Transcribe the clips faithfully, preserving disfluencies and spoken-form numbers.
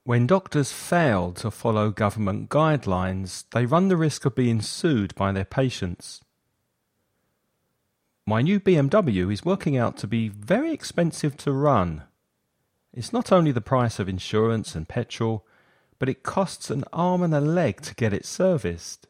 When doctors fail to follow government guidelines, they run the risk of being sued by their patients. My new B M W is working out to be very expensive to run. It's not only the price of insurance and petrol, but it costs an arm and a leg to get it serviced.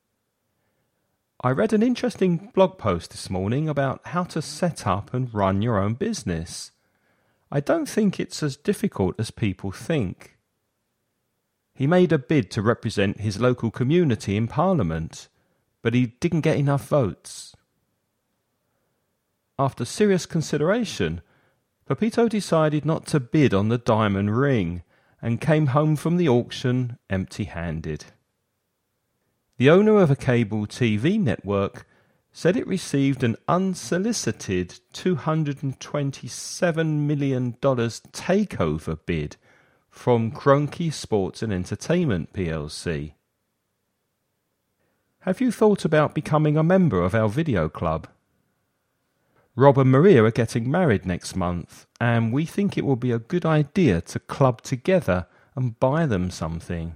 I read an interesting blog post this morning about how to set up and run your own business. I don't think it's as difficult as people think. He made a bid to represent his local community in Parliament, but he didn't get enough votes. After serious consideration, Pepito decided not to bid on the diamond ring and came home from the auction empty-handed. The owner of a cable T V network said it received an unsolicited two hundred twenty-seven million dollars takeover bid from Kroenke Sports and Entertainment P L C. Have you thought about becoming a member of our video club? Rob and Maria are getting married next month, and we think it will be a good idea to club together and buy them something.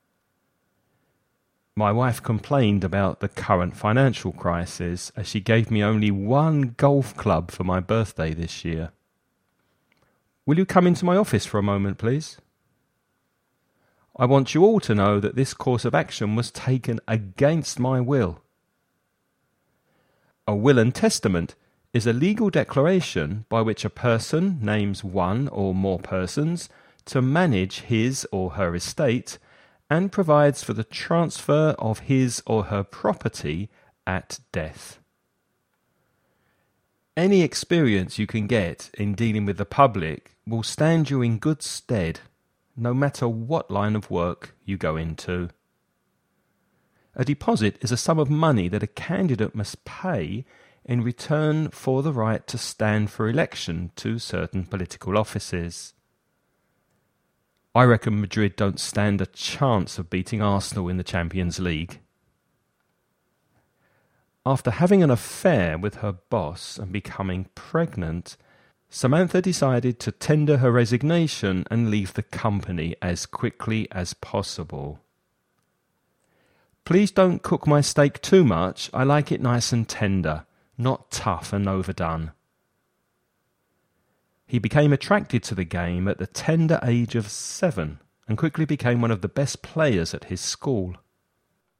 My wife complained about the current financial crisis as she gave me only one golf club for my birthday this year. Will you come into my office for a moment, please? I want you all to know that this course of action was taken against my will. A will and testament is a legal declaration by which a person names one or more persons to manage his or her estate and provides for the transfer of his or her property at death. Any experience you can get in dealing with the public will stand you in good stead, no matter what line of work you go into. A deposit is a sum of money that a candidate must pay in return for the right to stand for election to certain political offices. I reckon Madrid don't stand a chance of beating Arsenal in the Champions League. After having an affair with her boss and becoming pregnant, Samantha decided to tender her resignation and leave the company as quickly as possible. Please don't cook my steak too much. I like it nice and tender, not tough and overdone. He became attracted to the game at the tender age of seven and quickly became one of the best players at his school.